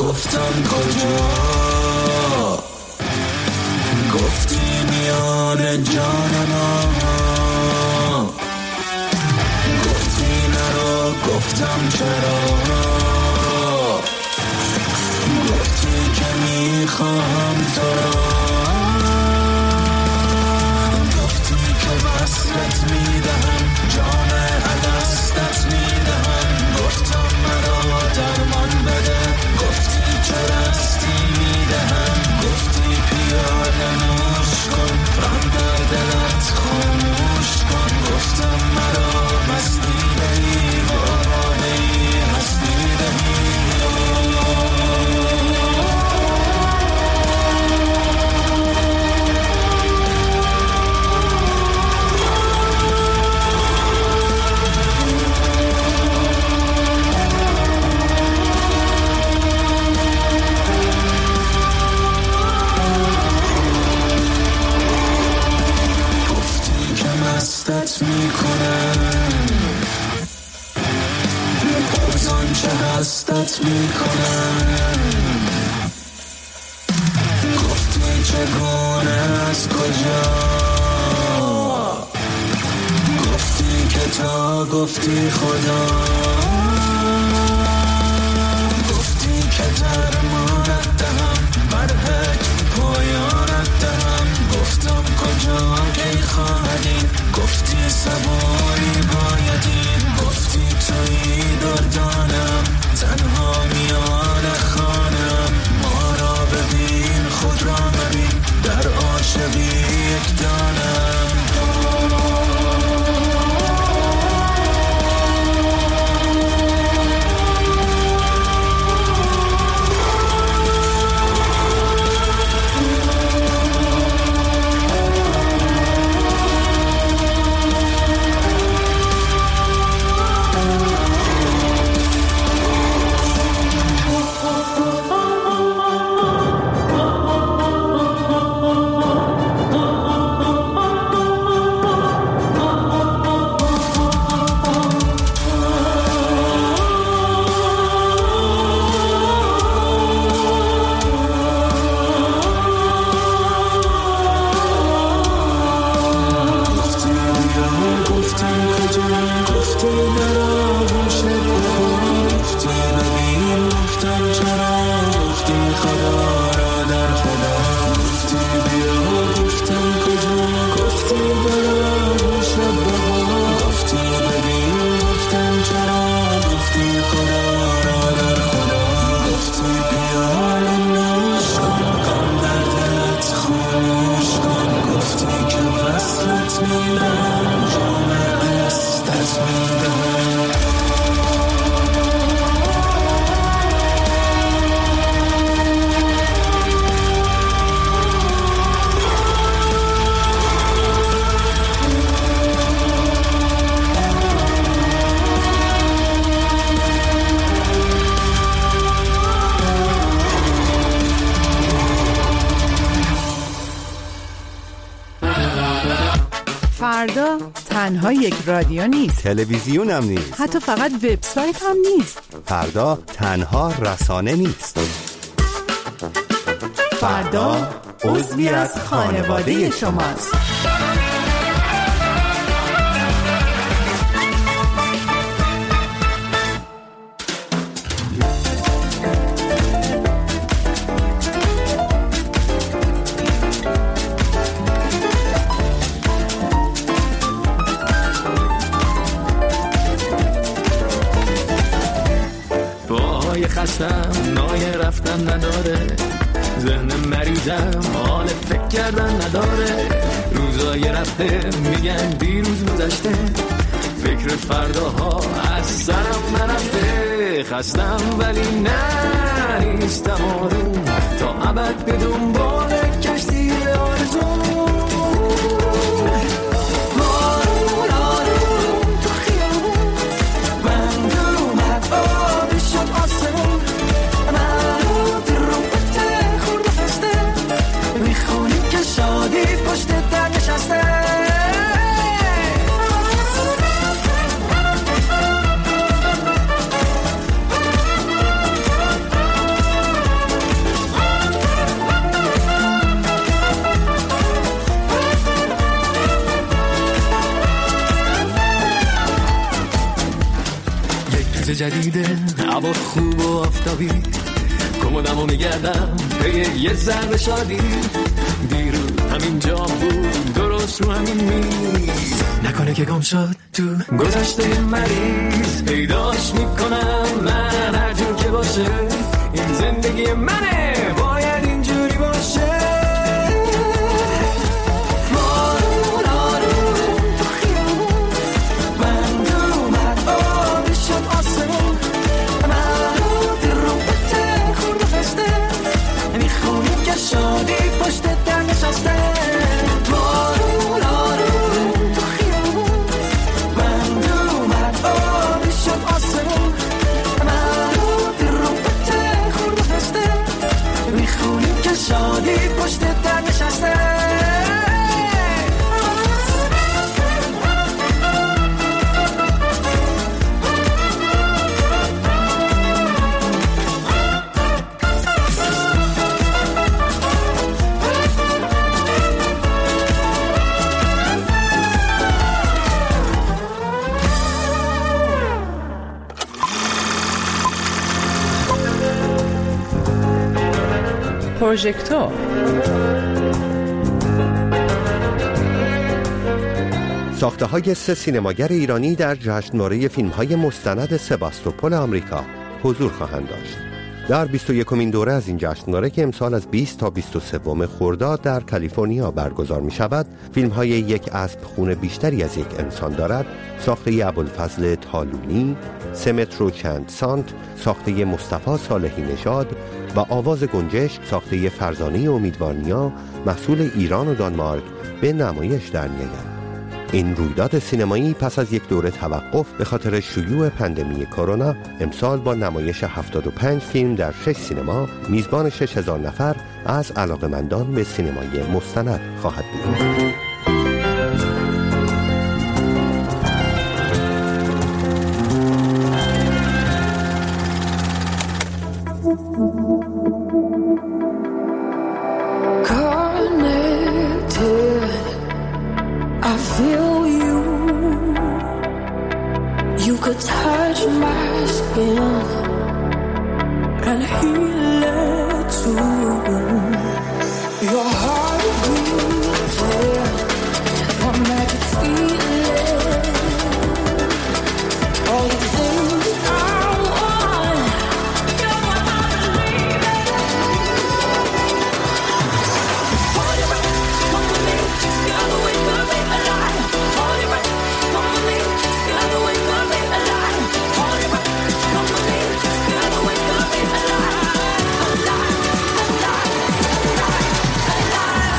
گفتم کجا، گفتی میان جانما، گفتی نرو، گفتم چرا، گفتی که میخوام تو را، گفتی که وصلت میدهم، جان الستت میدهم، گفتم مرا درمان بده، گفتی چه رستی میدهم، گفتی پیاله نوش کن، غم در دلت خاموش کن، گفتم مرا مستی دهی، بابانه ای هستی دهی. مستت میکنم، باز آنچه هستت میکنم، گفتی چگونه از کجا، گفتی که تا گفتی خدا، گفتی که درمانت دهم، برهک پایانت دهم، گفتم کجا کی خواهدی، گفتی سواری بایدی، گفتی تویی دردانم، تنها میان خانم، ما را ببین خود را ببین، در عاشقی یک دانم. فردا تنها یک رادیو نیست، تلویزیون هم نیست، حتی فقط وبسایت هم نیست. فردا تنها رسانه نیست، فردا عضوی از خانواده شماست. نای رفتن نداره، ذهن مریضم حال فکر کردن نداره، روزای رفته میگن دیروز گذشته، فکر فرداها از سرم نرفته، خستم ولی نه نیستم آروم، تا ابد به دنبال کشتی آرزوم. جدیده، هوا خوب و آفتابی، کمدمو میگردم به یه ذره شادی. دیروز همین جا بود، درست رو همین میز، نکنه که گم شد تو گذشته مریض. پیداش میکنم من هر جور که باشه، این زندگی منه، باید اینجوری باشه. بارون آروم تو خیابون، بند اومد آبی شد آسمون، من رو دل رو بته خورد و خسته، میخونی که شادی پشت در نشسته. بارون آروم تو خیابون، بند اومد آبی شد آسمون، من رو دل رو بته خورد و خسته، میخونی که شادی پشت در نشسته. پروژکتور ساخته‌های 3 سینماگر ایرانی در جشنواره فیلم‌های مستند سباستوپول آمریکا حضور خواهند داشت. در 21مین دوره از این جشنواره که امسال از 20 تا 23 خرداد در کالیفرنیا برگزار می‌شود، فیلم‌های یک اسب خون بیشتری از یک انسان دارد، ساخته ابوالفضل طالونی، 3 متر و چند سانت، ساخته مصطفی صالحی نژاد و آواز گنجشک، ساخته فرزانه امیدوارنیا، محصول ایران و دانمارک، به نمایش در می‌آید. این رویداد سینمایی پس از یک دوره توقف به خاطر شیوع پاندمی کرونا امسال با نمایش 75 فیلم در 6 سینما میزبان 6000 نفر از علاقه‌مندان به سینمای مستند خواهد بود. I feel you. You could touch my skin and heal it too. Your heart beating, a magic feeling. All the things I want, you're what I believe in. Hold your breath, come with me, together we could be alive. Hold your breath, come with me, together we could be alive. Hold your breath, come with me, together we could be alive. Alive, alive, alive, alive.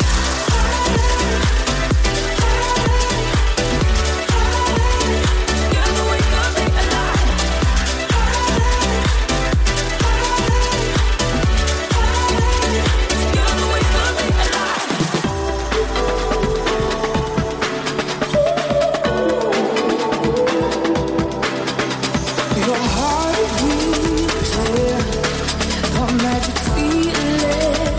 Together we could be alive. Together we could be alive. Your heart beating, a magic feeling.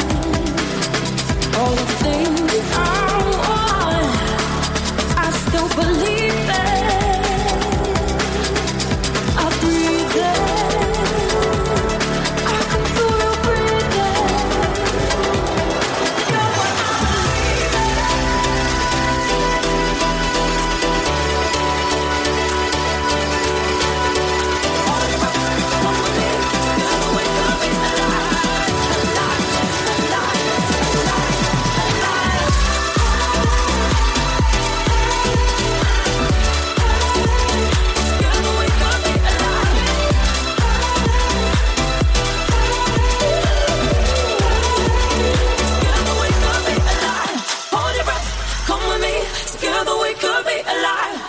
All the things I want, I still believe it. I breathe it, I can feel you breathing. You're what I believe in. Hold your breath, come with me, together we could be alive. Alive, alive, alive, alive. Together we could be alive. Together we could be alive. Hold your breath, come with me, together we could be alive.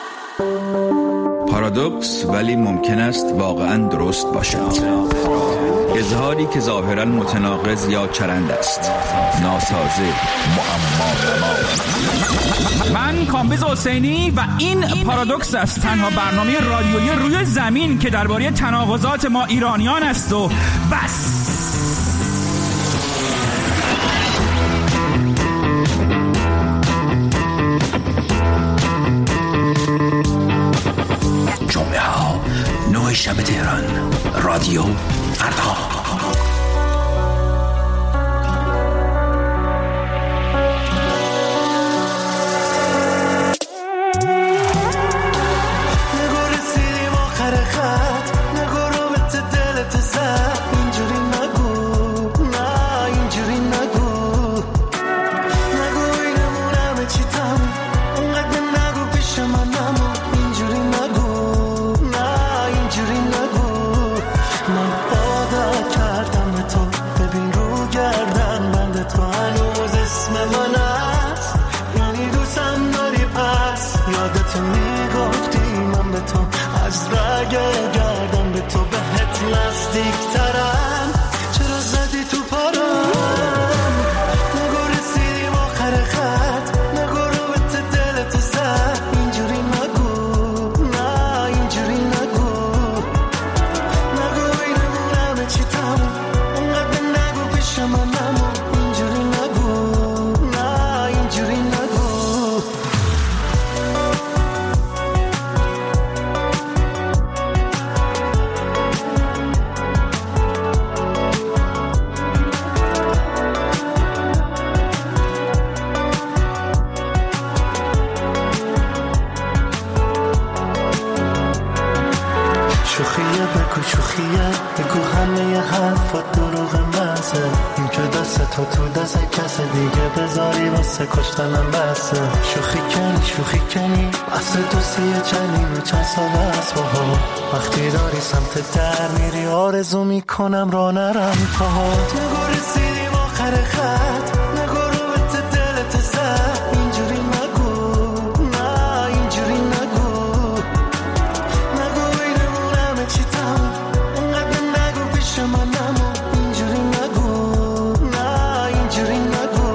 پارادوکس ولی ممکن است واقعا درست باشد. اظهاری که ظاهرا متناقض یا چرند است، ناسازه، معما. من کامبیز حسینی و این پارادوکس است، تنها برنامه رادیویی روی زمین که درباره تناقضات ما ایرانیان است و بس. شب تهران. رادیو فردا. کشتنم بسه شوخی کنی اصل دوستی چند سال است باها وقتی داری سمت در میری آرزو میکنم را نرم پاها نگو رسیدیم آخر خط نگو رو به دلت زد اینجوری نگو نه اینجوری نگو اینمون همه چی تموم انقدر نگو پیش من نمون اینجوری نگو نه اینجوری نگو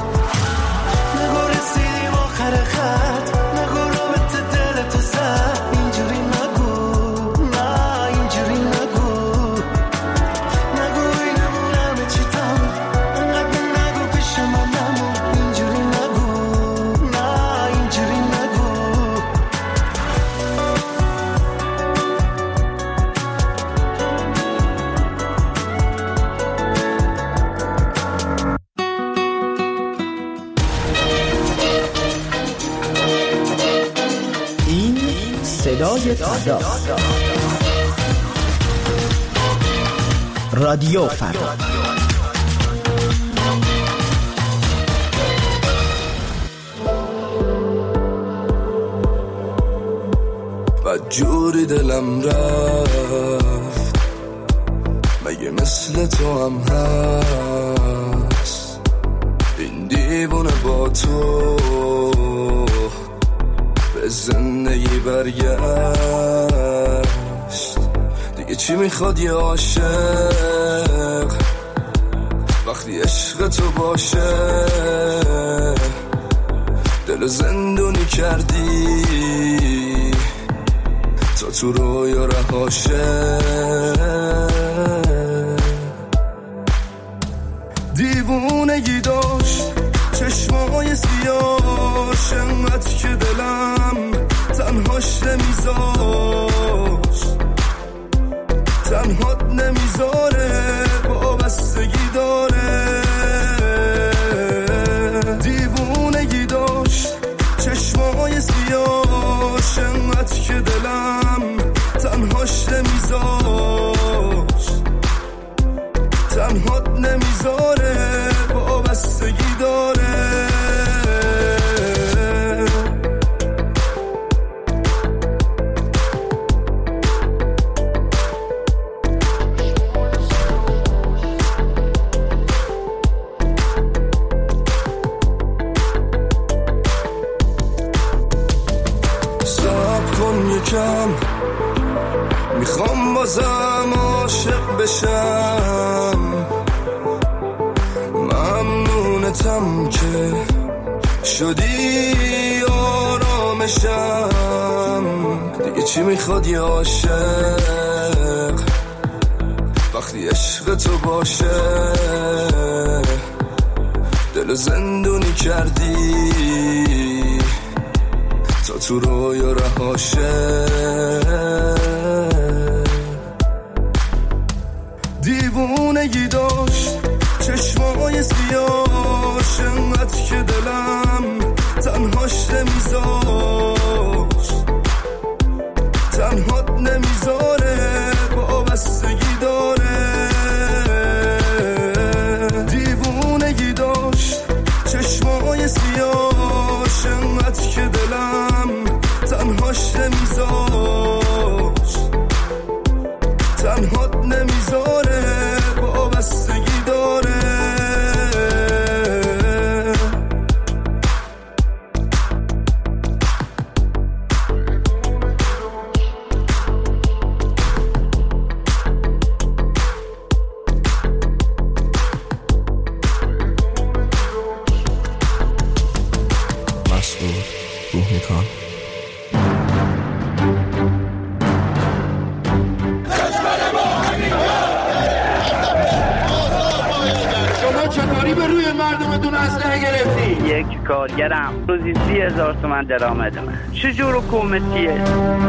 رادیو فردا. جوری دلم رفت مگه مثل تو هم هست این دیوونه با تو به زندگی برگشت دیگه چی میخواد یه عاشق وقتی عشق تو باشه دل زندونی کردی تا تو رویا رهاشه دیوونگی داشت چشمای سیاش انقدر که دلم تنهاش نمیذاشت تنهات نمیذاره وابستگی داره دیوونگی داشت چشمای سیاش انقدر که دلم تنهاش نمیذاشت تنهات نمیذاره وابستگی داره میخوام بازم عاشق بشم ممنونتم که شدی آرامشم دیگه چی میخواد یه عاشق وقتی عشق تو باشه دل زندونی کردی تا تو رویا رهاشه دیوونگی داشت چشمای سیاش، انقدر که دلم تنهاش نمیذاشت، تنهات نمیذاره، وابستگی داره. دیوونگی داشت چشمای سیاش، انقدر که دلم تنهاش نمیذاشت، تنهات نمیذاره، وابستگی داره. یک کارگرم روزی 30,000 تومان درآمد من. چجور حکومتیه؟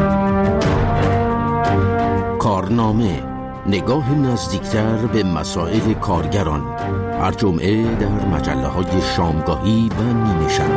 کارنامه، نگاه نزدیکتر به مسائل کارگران، هر جمعه در مجله‌های شامگاهی و نیمه شب.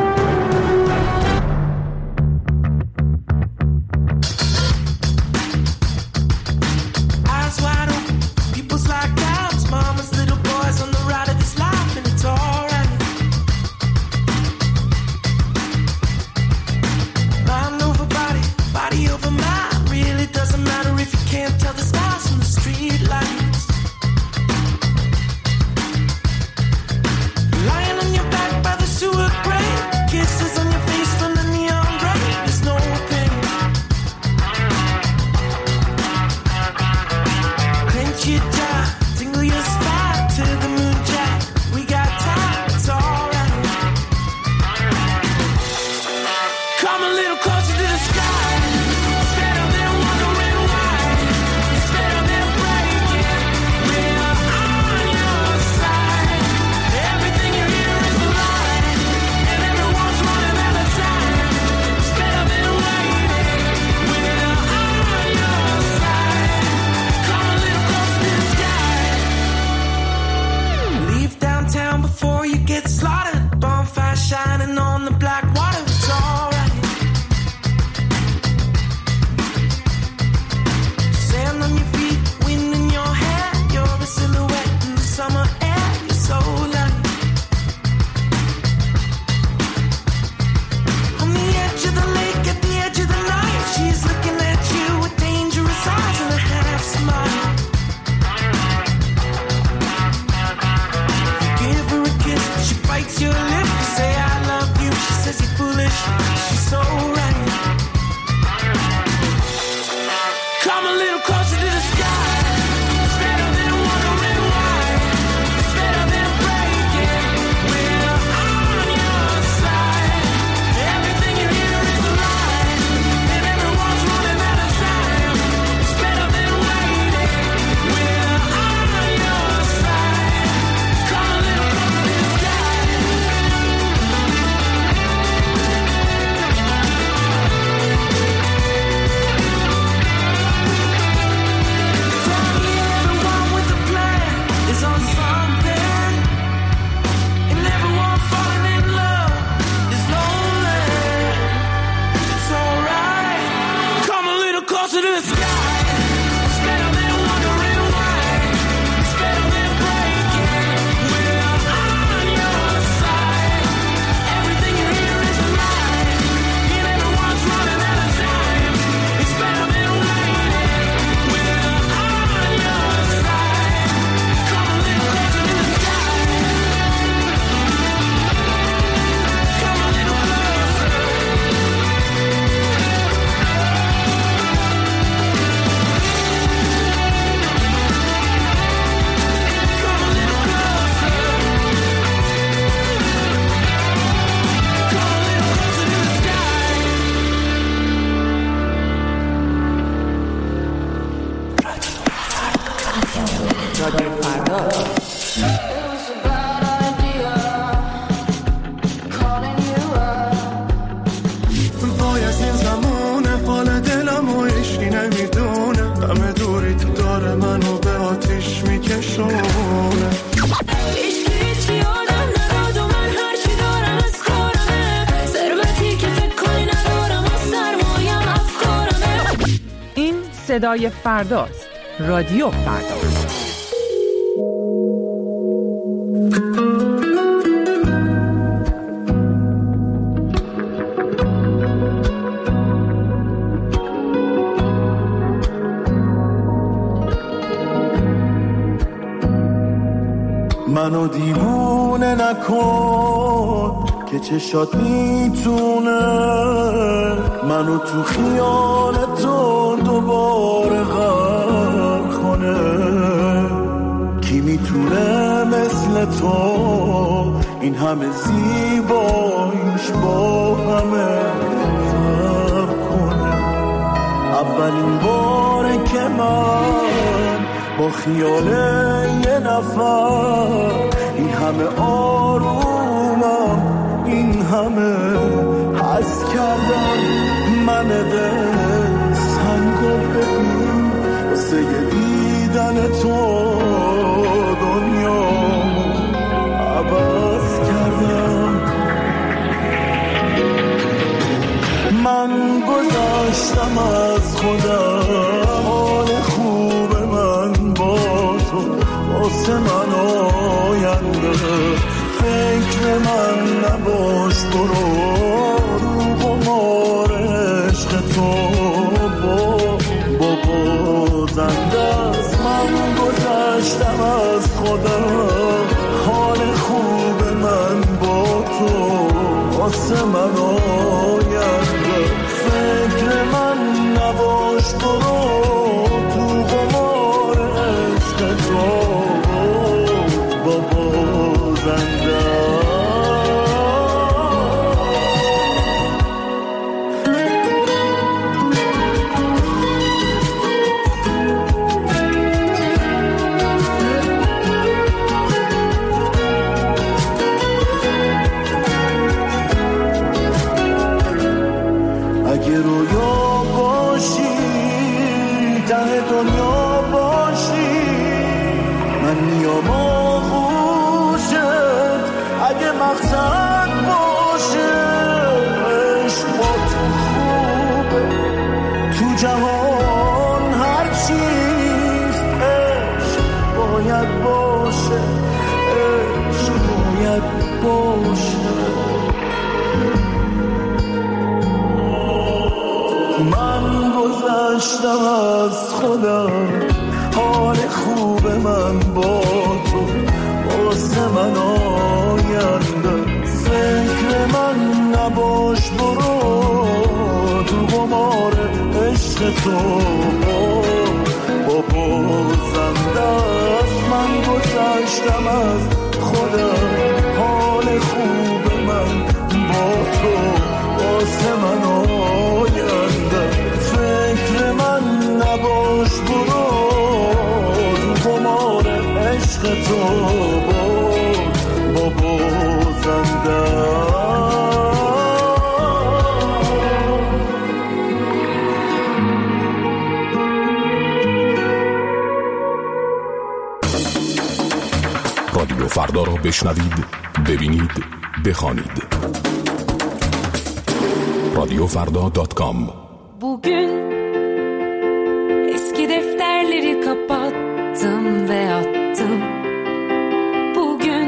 نشونه. هیچ یادم نداد و من هرچی دارم از کارمه، ثروتی که فکر کنی ندارم و سرمایم افکارمه. این صدای فرداست. رادیو فردا. منو دیوونه نکن که چشات میتونه منو تو خیال تو دوباره غرق کنه. کی میتونه مثل تو این همه زیباییش با همه فرق کنه. اولین باره که من با خیال یه نفر این همه آرومم، این همه حس کردم. من دل سنگو ببین واسه یه دیدن تو دنیامو عوض کردم. من گذاشتم از خودم حال خوب من با تو، واسه من آینده فکر من نباش. برو رو قمار عشق تو با زنده از من گذاشتم از خودم حال خوب من با تو، واسه من آینده فکر من نباش. برو تو قمار عشق تو با زنده. اگه رویا باشی ته دنیا باشی من میام آغوشت. اگه مقصد باشه عشق با تو خوبه، تو جهان هر چیز عشق باید باشه، عشق باید باشه. من گذشتم از خودم حال خوب من با تو، واسه من آینده فکر من نباش. برو تو قمار عشق تو با زنده است. من گذشتم از خودم حال خوب من با تو، واسه من آینده فکر من نباش. برو تو قمار عشق تو با زنده. رادیو فردا را بشنوید، ببینید، بخوانید. radyofarda.com. Bugün eski defterleri kapattım ve attım. Bugün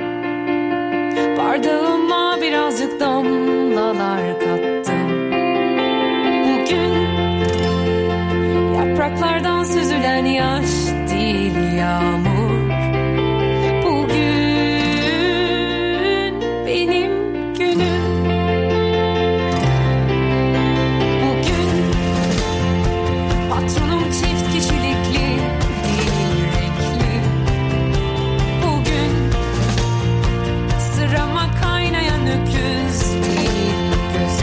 bardağıma birazcık damlalar kattım. Bugün yapraklardan süzülen yaş değil yağmur. Bugün benim günüm. Patronum çift kişilikli değil renkli. Bugün sırama kaynayan öküz değil göz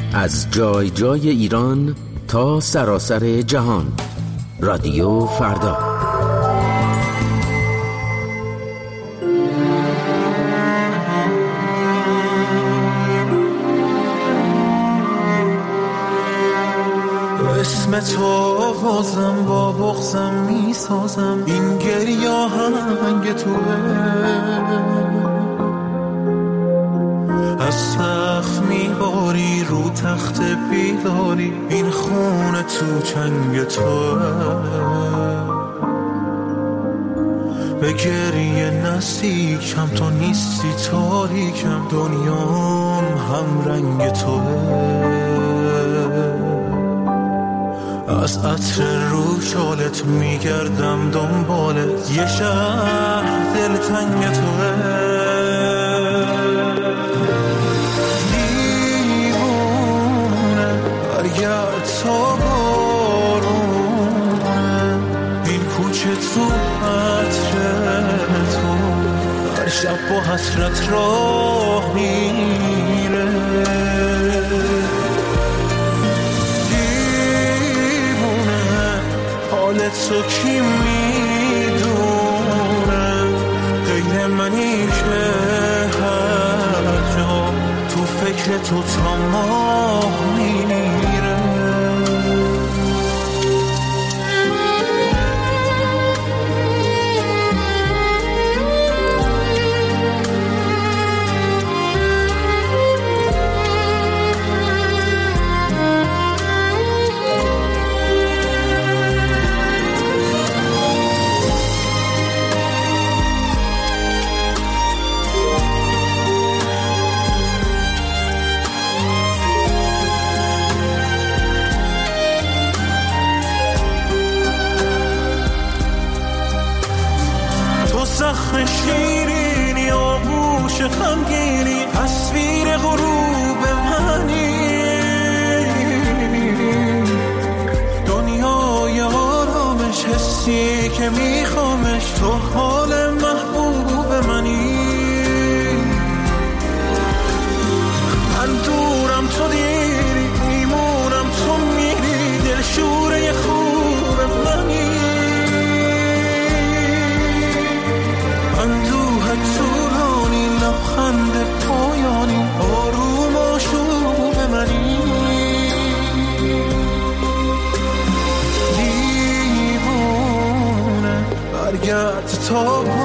از جای جای ایران تا سراسر جهان. رادیو فردا. اسم تو بازم با بغزم میسازم، این گریه آهنگ توه، از سقف میباری رو تخت بیداری، این خونه تو چنگ توه، به گریه نزدیکم تو نیستی تاریکم، دنیام هم رنگ توه، از عطر رو شالت میگردم دنبالت، یه شهر دلتنگ توه، دیوونه برگرد تا بارونه، این کوچه تو عطر تو، هر شب با حسرت راه میره، حالت تو کی میدونه، غیر منی که هر جا تو فکر تو تا ماه میره. زخم شیرینی آغوش خمگینی، تصویر غروب منی، دنیای آرامش حسی که میخوامش، تو حال محبوب منی، من دورم تو دیری، میمونم تو میری، دلشوره خوب منی، طولانی لبخند پایانی، آروم آشوب منی، دیوونه برگرد تا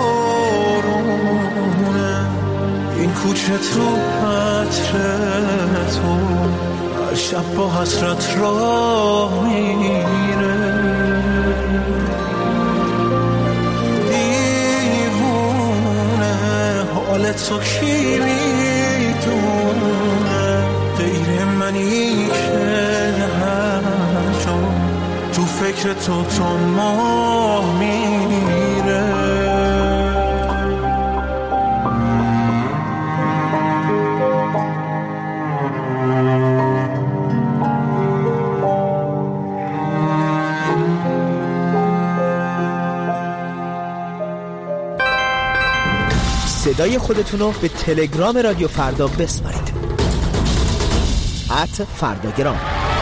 بارونه، این کوچه تو عطر تو، هر شب با حسرت راه میره، حالت تو کی میدونه، غیر منی که هر جا تو فکر تو تا ماه میره. صدای خودتون رو به تلگرام رادیو فردا بسپارید. @فرداگرام.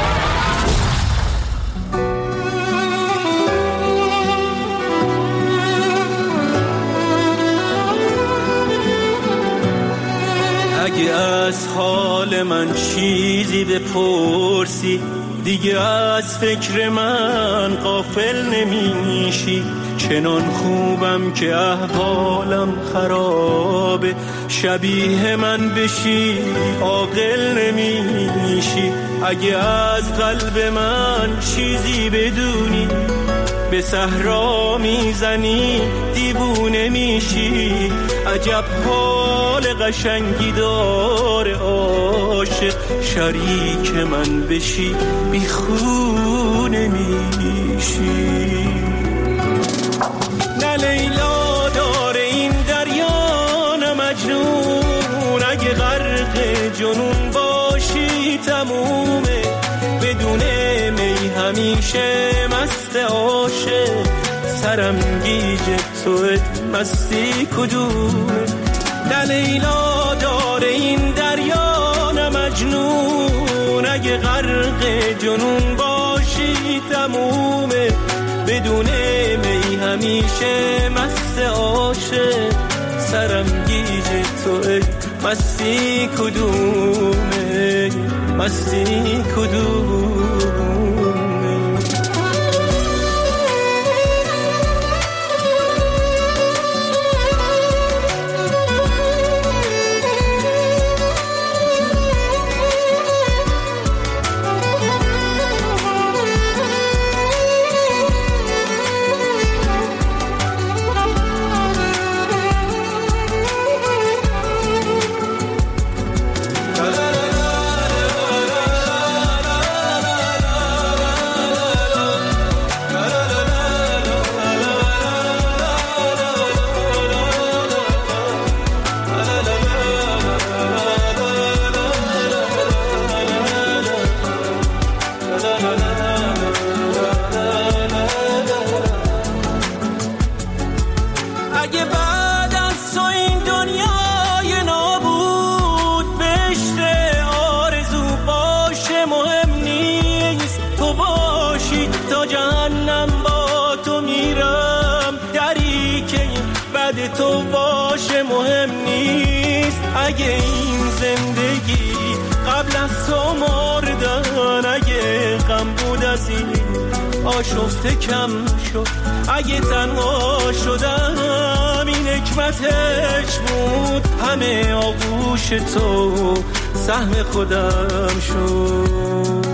اگه از حال من چیزی بپرسی، دیگه از فکر من غافل نمیشی، چنان خوبم که احوالم خرابه، شبیه من بشی عاقل نمیشی، اگه از قلب من چیزی بدونی، به صحرا میزنی دیوونه میشی، عجب حال قشنگی داره عاشق، شریک من بشی بیخونه میشی. نه لیلا داره این دریا، نه مجنون، اگه غرق جنون باشی تمومه، بدون می همیشه مست عاشق، سرم گیج توت مستی کدومه. نه لیلا داره این دریا، نه مجنون، اگه غرق جنون باشی تمومه، بدون می همیشه مست عاشق، سرم گیج توی مستی کدومه، مستی کدومه. تو باشه مهم نیست، اگه این زندگی قبل از تو مردن، اگه غم بود از این آشفته کم شد، اگه تنها شدم این حکمتش بود، همه آغوش تو سهم خودم شد.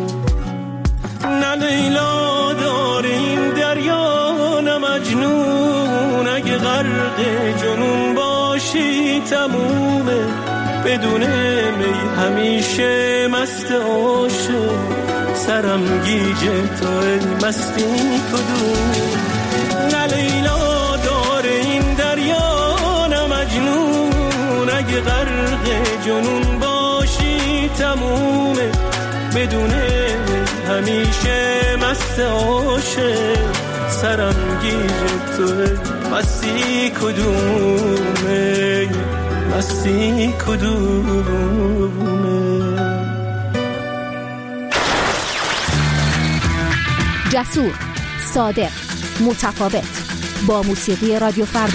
نه لیلا داره این دریا، نه مجنون، اگه غرق جنون باشی تمومه، بدون می همیشه مست عاشق، سرم گیج تو مستی کدوم. نه لیلا داره این دریا، نه مجنون، اگه غرق جنون باشی تمومه، بدون همیشه مست عاشق، سرم گیج تو مستی کدومه، مستی کدومه. جسور، صادق، متفاوت، با موسیقی رادیو فردا.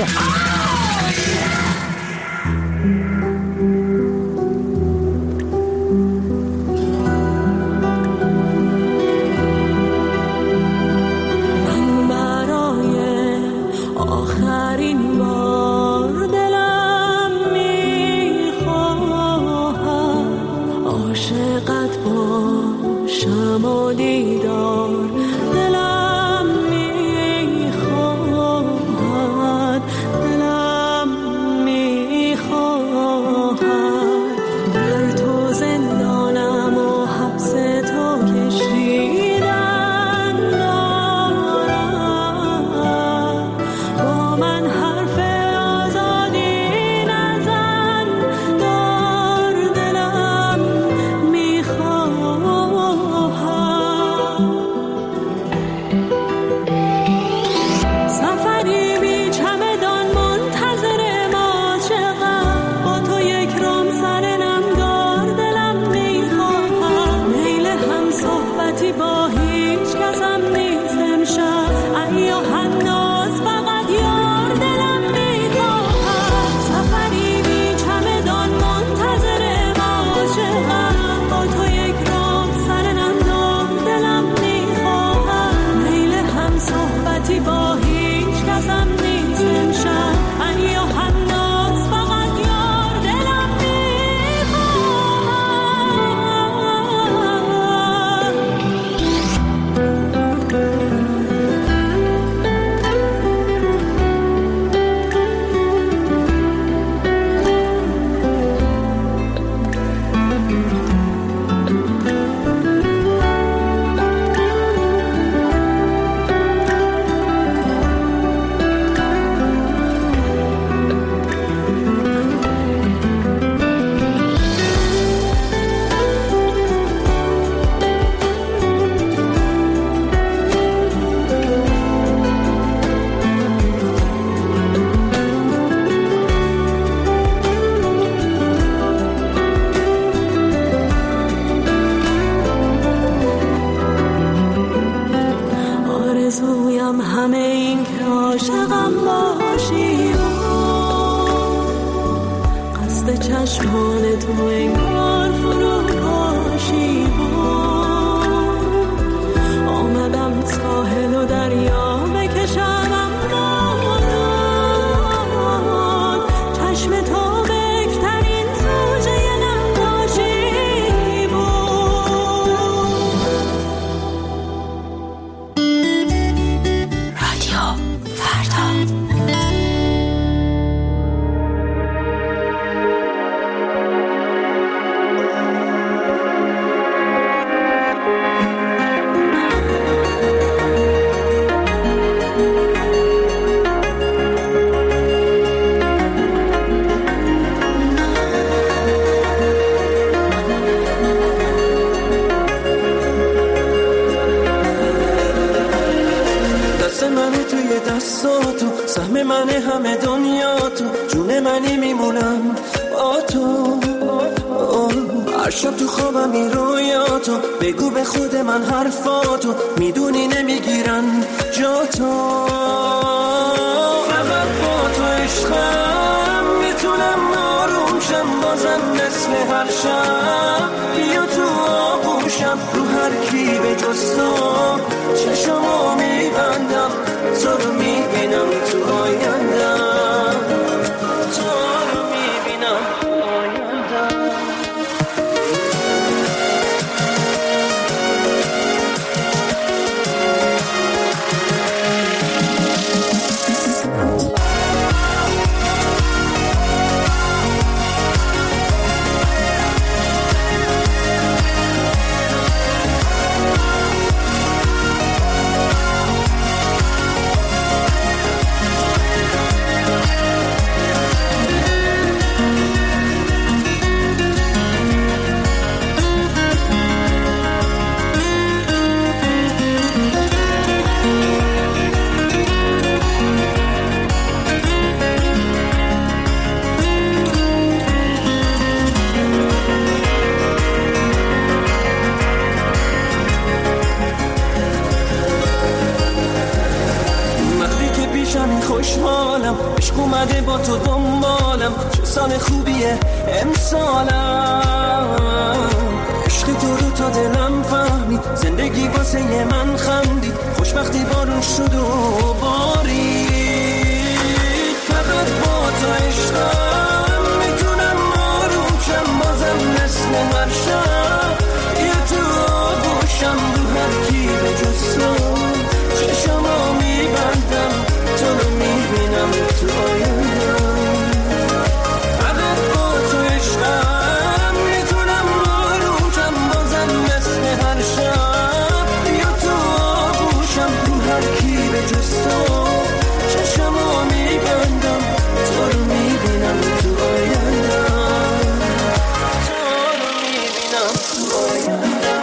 تو انگار فروپاشی بود. آمدم ساحل و دریا بکشم امانات، چشم تو بکترین زوجه نقاشی بود. رادیو فردا. دستاتو سهم من همه دنیا تو جون منی میمونم با تو. هر شب تو خوابم این رویاتو بگو به خود من حرفاتو میدونی نمیگیرن جا تو. فقط با تو عشقم میتونم آروم شم بازم مثل هر شب. بیا تو آغوشم رو هر کی به جز تو چشمو میبندم تو رو میبینم تو آیندم، تو رو میبینم آیندم. خوشحالم عشق اومده با تو دنبالم، چه سال خوبیه امسالم. عشق تو رو تا دلم فهمید، زندگی واسه من خندید، خوشبختی بارون شد و بارید. فقط با تو عشقم میتونم آروم شم بازم مثل هر شب. بیا تو آغوشم رو هر کی به جز تو چشمو میبندم تو رو میبینم تو آیندم. فقط با تو عشقم میتونم آروم شم بازم مثل هر شب. بیا تو آغوشم رو هر کی به جز تو چشمو میبندم تو رو میبینم تو آیندم، تو رو میبینم تو آیندم.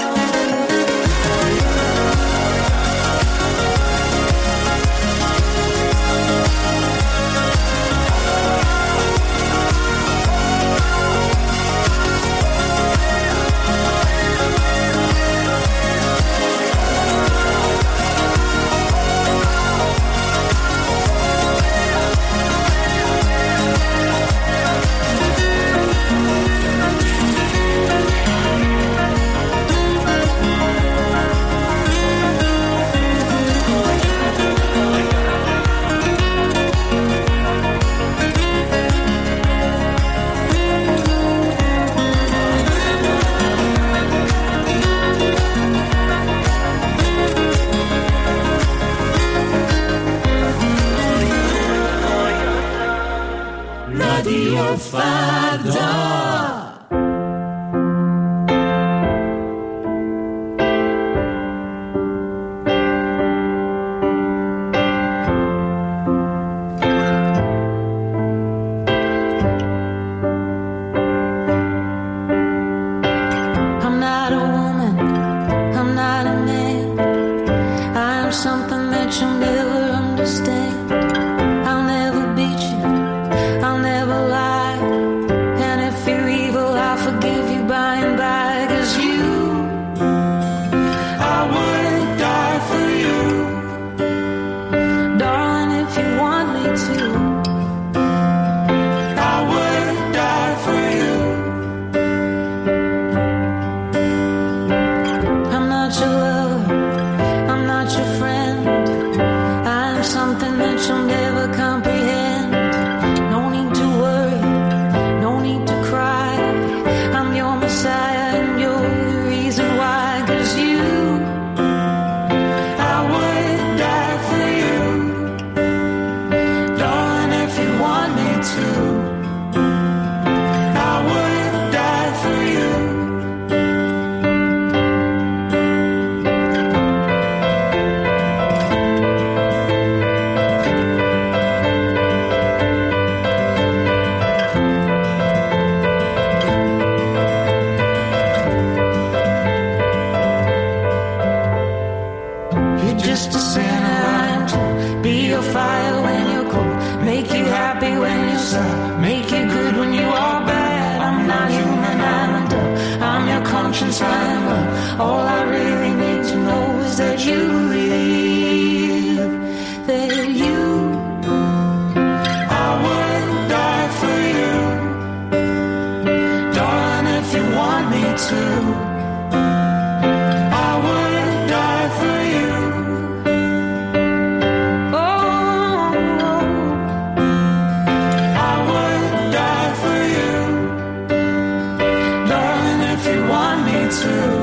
رادیو فردا. time. All I really need to know is that you believe that you, I would die for you, darling, if you want me to. I would die for you. Oh, I would die for you, darling, if you want me to.